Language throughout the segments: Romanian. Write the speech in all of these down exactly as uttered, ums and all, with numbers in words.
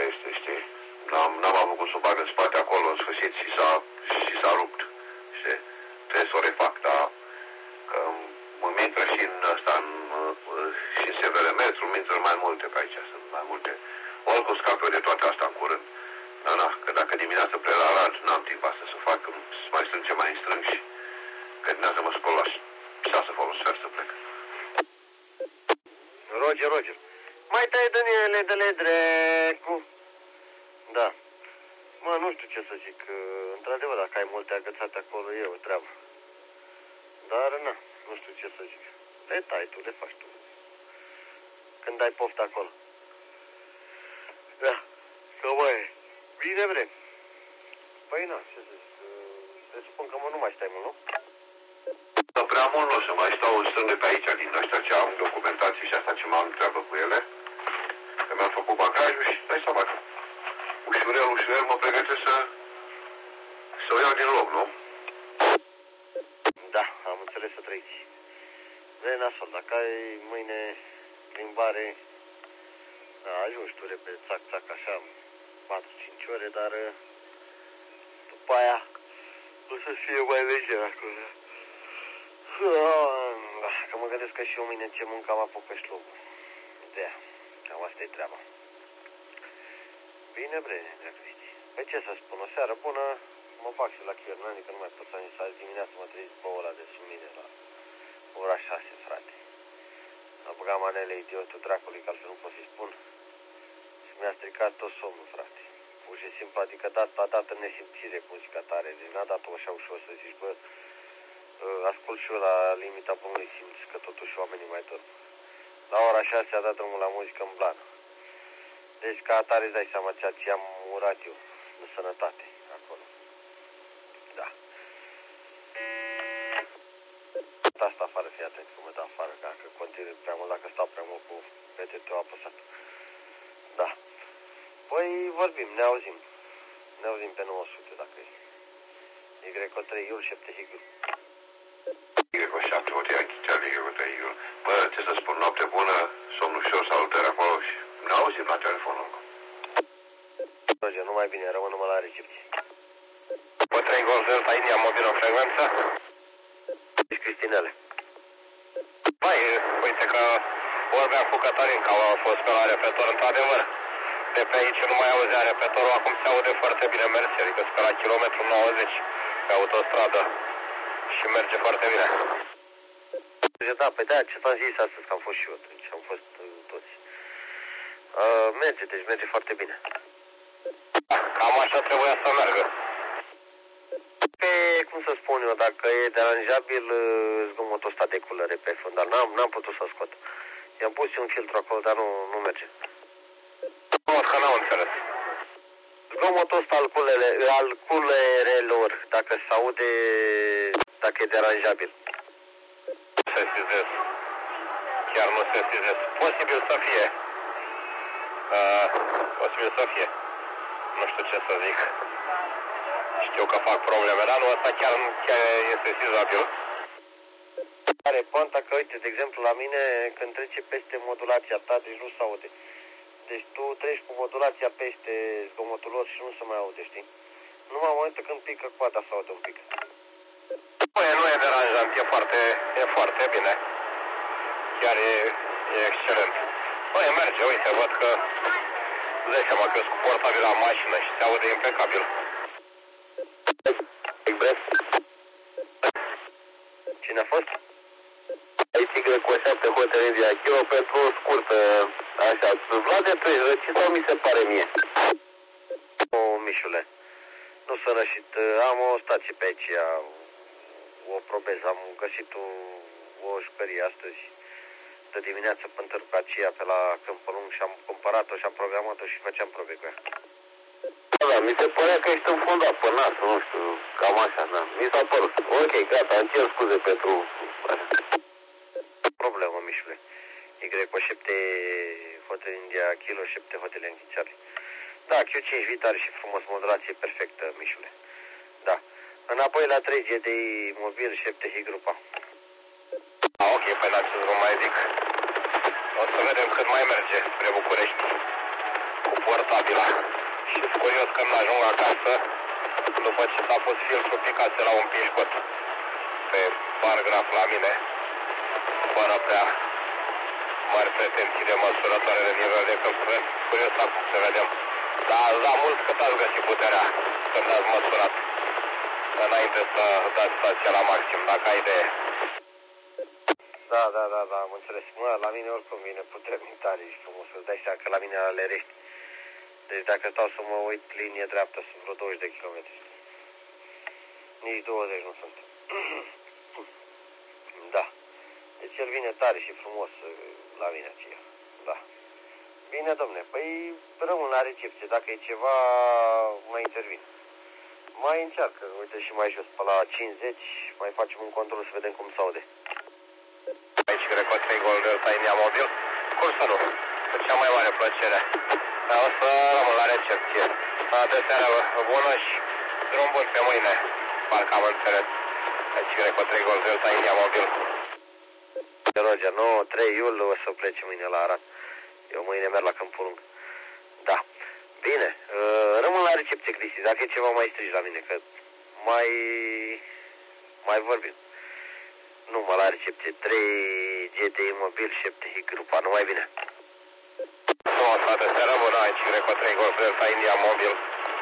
este, știi? N-am, n-am avut cum să o bag în spate acolo, în sfârșit, și s-a, și s-a rupt, știi? Trebuie să o refac, dar că mă intră și în ăsta, în, și în severimetru, îmi intră mai multe pe aici, sunt mai multe. Oricum scap eu de toate astea în curând. Da, da, că dacă dimineața plec la Arad, n-am timp asta să fac, să mai strâng ce mai strâng și că dimineața mă scol la șase fără un sfert să plec. Roger, Roger. Mai tai din ele de ledre cu... Da. Mă, nu știu ce să zic. Într-adevăr, dacă ai multe agățate acolo, e o treabă. Dar, na, nu știu ce să zic. Le tai tu, le faci tu. Când ai poftă acolo. Da. Că mai bine, bre. Păi, na, ce să zic. Presupun că mă nu mai stai mult, nu? Da, prea mult nu o să mai stau strâng de pe aici din ăștia ce am documentații și asta ce m-am treabă cu ele. Că mi-am făcut bagajul și dai să fac. Ușurel, ușurel mă pregătesc să să o iau din loc, nu? Da, am înțeles să trăiți. Vrei nasol, dacă ai mâine plimbare, da, ajungi tu repede, țac, țac, așa, patru cinci ore, dar după aia o să fie mai leger acolo. Că mă gândesc că și eu mâine ce mânc am apuc pe șlugul. De-aia, cam asta e treaba. Bine, bre, Cristi. Păi ce să spun, o seară bună, mă fac și la Chivernani, că nu mai pot să ajung azi dimineața, mă trezit pe ora de sumine la ora șase, frate. Am băgat manele idiotul dracului, că altfel nu pot să-i spun. Și mi-a stricat tot somnul, frate. Pur și simplu, adică dat, a dat în nesimțire cu muzica tare. Deci n-a dat-o așa ușor să zici, bă, ascult și eu la limita bunului simț, că totuși oamenii mai dorm. La ora șase a dat drumul la muzică în blană. Deci ca atare îți dai seama ceea ce am urat eu în sănătate acolo. Da. Asta afară, fii atent că mă dă afară, că dacă continui prea mult, dacă stau prea mult cu P T T-ul apăsat. Da. Păi vorbim, ne auzim. Ne auzim pe nouă sute dacă e. Y O trei Iul șapte Higul. Y O șapte, o te chiar Y O trei Iul. Bă, ce să spun, noapte bună, somn ușor, salutări acolo și ne auzim la telefonul. Roger, numai bine, rămân numai la recepție. O trei Golf Delta India, mobilă în frecvență. Deci Cristinele. Băi, uite că vorbeam cu Cătălin, că a fost pe la repetor, într-adevăr. De pe aici nu mai auzea repetorul, acum se aude foarte bine merge, adică pe la kilometru nouăzeci pe autostradă și merge foarte bine. Da, pe de-aia ce v-am zis astăzi, că am fost și eu atunci, am fost uh, toți. Uh, merge, deci merge foarte bine. Cam așa trebuia să meargă. Pe, cum să spun eu, dacă e deranjabil zgomotul ăsta de culere pe fundal, n-am, n-am putut să scot. I-am pus un filtru acolo, dar nu, nu merge. Nu, că n-am înțeles. Zgomotul ăsta al, culele, al culerelor, dacă se aude, dacă e deranjabil. Nu se sizez. Chiar nu se sizez. Posibil să fie. Uh, posibil să fie. Nu știu ce să zic. Știu că fac probleme, dar nu, ăsta chiar, chiar este sizabil. Are poanta că, uite, de exemplu, la mine, când trece peste modulația ta, deci nu se aude. Deci tu treci cu modulația peste zgomotul lor și nu se mai aude, știi? Numai în momentul când pică coada se aude un pic. Nu e, nu e deranjant, e foarte, e foarte bine. Chiar e, e excelent. Băi, merge, uite, văd că îți dai seama că e suportabil la mașină și se aude impecabil. Express. Cine a fost? Aici Y cu șapte Hotel India Kilo pentru o scurtă, așa, Vlad de trei răci sau mi se pare mie? O, Mișule, nu s-a rășit, am o stație pe aici, o probeză, am găsit o, o jucărie astăzi de dimineață până târgu aceea pe la Câmpul Lung și am cumpărat-o și am programat-o și făceam probe cu ea. Da, mi se părea că ești înfundat pe nas, nu știu, cam așa, da. Mi s-a părut. Ok, gata, îmi cer scuze pentru... Problemă, Mișule. Y cu șapte Hotel India Kilo, șapte Hotel Yankee Charlie. Da, Q cinci Vitar și frumos, modulație perfectă, Mișule. Da. Înapoi la trei G D I mobil șapte H grupa. Ah, ok, păi la ce vă mai zic. O să vedem cât mai merge spre București. cu portabila. Și curios când ajung acasă, după ce s-a pus filtrul, picase la un pișcot pe paragraf la mine, fără prea mari pretenții de măsurătoare de nivel de călcurări. Curios acum să vedem. Dar la mult cât ați găsit puterea când ați măsurat, înainte să dați stația la maxim, dacă ai idee. Da, da, da, da, am înțeles. Mă, la mine oricum vine puternic tare și frumos. Îți dai seama că la mine la Lerești. Deci dacă stau să mă uit linie dreaptă, sunt vreo douăzeci de kilometri. Nici douăzeci nu sunt. Da. Deci el vine tare și frumos la mine aceea. Da. Bine, domne, păi rămân la recepție. Dacă e ceva, mai intervin. Mai încearcă, uite și mai jos, pe la cincizeci, mai facem un control să vedem cum s-aude. Aici cred că trei gol de Tainia Mobil. Cum să nu? Cu cea mai mare plăcere. O să rămân la recepție. De seară bună și drum bun pe mâine. Parcă am înțeles. Aici cred că trei gol de Tainia Mobil. Roger, nouă trei iulie o să plece mâine la Arad. Eu mâine merg la Câmpul Lung. Da. Bine, rămân la recepție, Cristi. Dacă e ceva, mai strigi la mine, că mai... mai vorbim. Numai la recepție. trei G T I Mobil, șapte H grupa. Numai bine. Nu, toată seara bună, aici cred că trei Golf Delta India Mobil.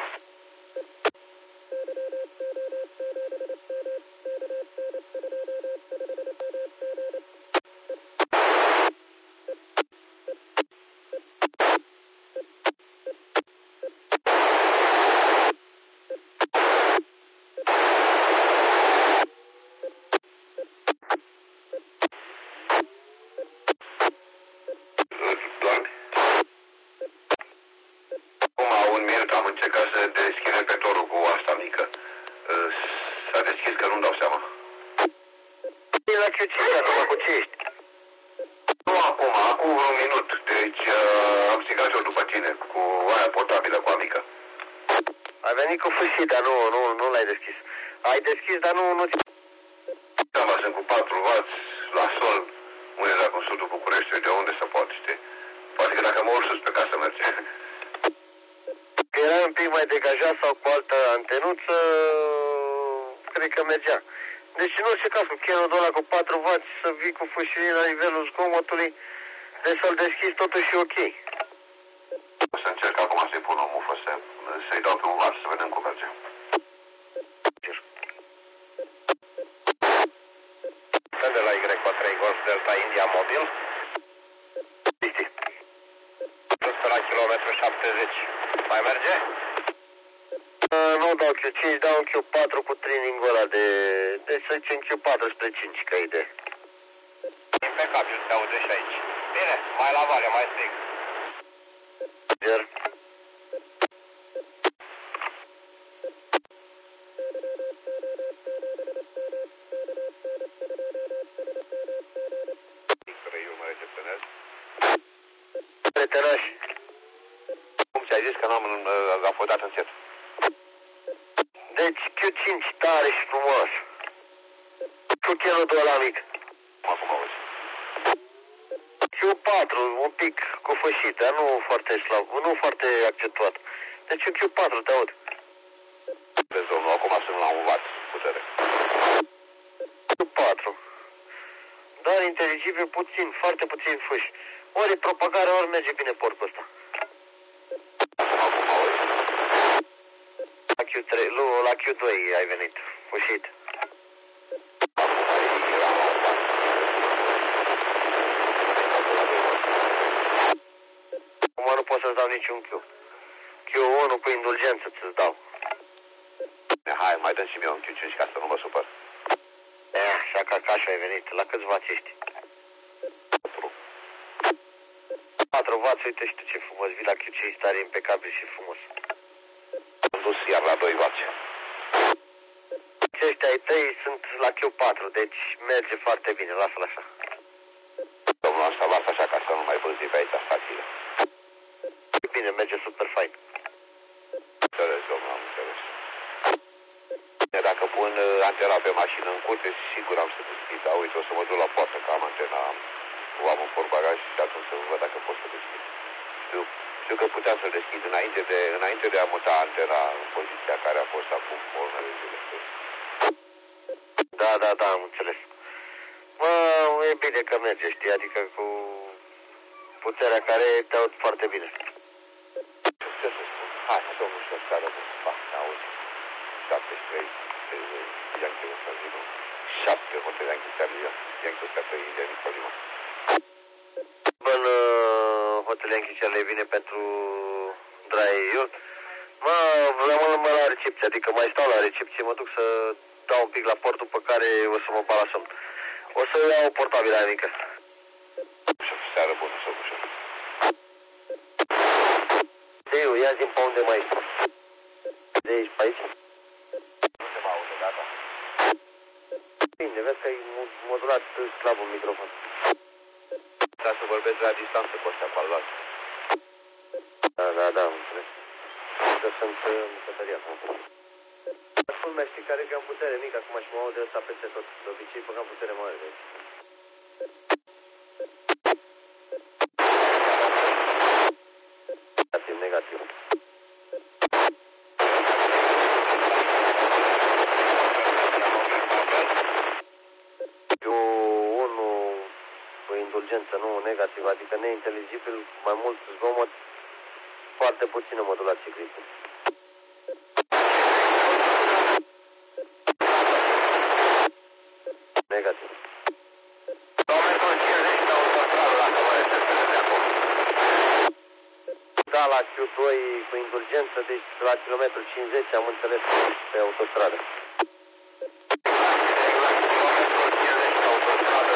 Cu fâșii, dar nu, nu, nu l-ai deschis. Ai deschis, dar nu, nu... Da, sunt cu patru wați la sol, undeva cu sudul Bucureștiului, de unde se poate, știi? Poate că dacă mă urc sus pe casă merge. Că era un pic mai degajat sau cu altă antenuță, cred că mergea. Deci în orice caz, cu chenul ăla cu patru wați, să vii cu fâșii la nivelul zgomotului, deci să-l deschizi totuși ok. O să încerc acum să-i pun o mufă, să, să-i dau pe un vat, să vedem cum merge. Sunt de la Y trei Golf Delta India Mobil. Cristi. Sunt la kilometru șaptezeci. Mai merge? Uh, nu dau Q cinci, dau un Q patru cu training-ul ăla de... Deci să zicem Q patru spre cinci, ca idee. Impecabil, se aude și aici. Bine, mai la vale, mai strict. Ger. Prietenoși. Cum ți-ai zis că n-am uh, fost dat încet? Deci Q cinci tare și frumos. Cu chelul de ăla mic. Acum auzi. Q patru, un pic cu fășită, nu foarte slab, nu foarte accentuat. Deci un Q patru, te aud. Vezi, domnul, acum sunt la un watt putere. Q patru. Dar inteligibil puțin, foarte puțin fâși. Ori propagare, ori merge bine porcul ăsta. Acum auzi. La Q trei, nu, la Q doi ai venit, fâșit. Acum nu pot să-ți dau niciun Q. Q unu cu indulgență ți-ți dau. Hai, mai dăm și mie un Q cinci ca să nu mă supăr. Eh, așa ca cașa ai venit. La câți vați ești? patru vați, uite și tu ce frumos. Vii la Q cinci tare, impecabil și frumos. Am dus iar la doi vați. Ăștia ai tăi sunt la Q patru, deci merge foarte bine. Lasă-l așa. Domnul, asta lasă așa ca să nu mai vâzi pe aici stațiile. Bine, merge super fain. Înțeles, domnul, am înțeles. Dacă pun antena pe mașină în curte, sigur am să deschid. Dar uite, o să mă duc la poartă, că am antena, am, o am în portbagaj și atunci să văd dacă pot să deschid. Știu, știu că puteam să-l deschid înainte de, înainte de a muta antena în poziția care a fost acum o oră de zile. Da, da, da, am înțeles. Mă, e bine că merge, știi, adică cu puterea care te aud foarte bine. Ce să spun? Hai, domnul și-o seară bun. Ba, auzi. șaptezeci și trei, Yankee ăsta zi, nu? șapte hotel Yankee Charlie, Yankee ăsta pe India Nicolima. În uh, hotel Yankee Charlie e bine pentru Dry Youth. Mă, rămân la recepție, adică mai stau la recepție, mă duc să dau un pic la portul pe care o să mă bat la somn. O să iau portabilă aia mică. Seară bună, să bușă. Teiu, ia zi-mi pe unde mai ești. De aici, pe aici? Nu se mă aude, gata. Bine, vezi că ai modulat slab un microfon. Dar să vorbesc la distanță cu ăștia, pe alt. Da, da, da, am înțeles. Că sunt cătăriat. Culmea, știi care că am putere mică, acum și mă aud de ăsta peste tot. De obicei făcam putere mare de aici. Negativ, negativ. Eu, unul, cu indulgență, nu, negativ, adică neinteligibil, mai mult zgomot, foarte puțină modulație critică. Negativ. Kilometrul cincizeci de autostradă, dacă vă receptele de acolo. Da, la Q doi cu indulgență, deci la kilometrul cincizeci am înțeles pe autostradă. Kilometrul cincizeci de autostradă.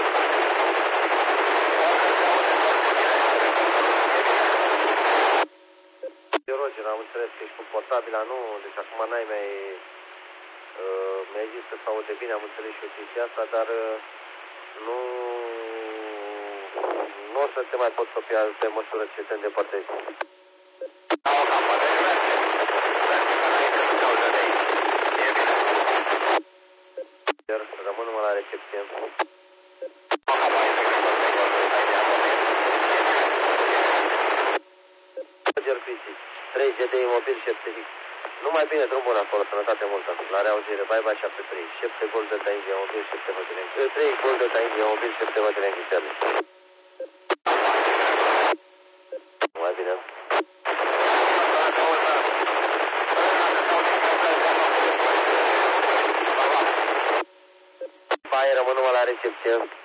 Eu, Roger, am înțeles că ești cu portabila, nu? Deci acum n-ai mai... Uh, mi-ai zis că se aude bine, am înțeles și eu chestia asta, dar uh, nu... Nu o să te mai pot copia pe măsură ce te îndepărtezi. Au capăt, deci merge. Merge că înainte să te audă de aici. E bine. Iar rămân numai la recepție. Au capăt, e bine. Roger Cristi, trei G D imobil, șapte X. Numai bine, drum bun acolo, sănătate multă. La reauzire, bye bye șapte trei, șapte gol de India imobil, șapte hotel Yankee. trei gol de India imobil, șapte hotel Yankee Charlie. Numai bine. Pai, rămân numai la recepție.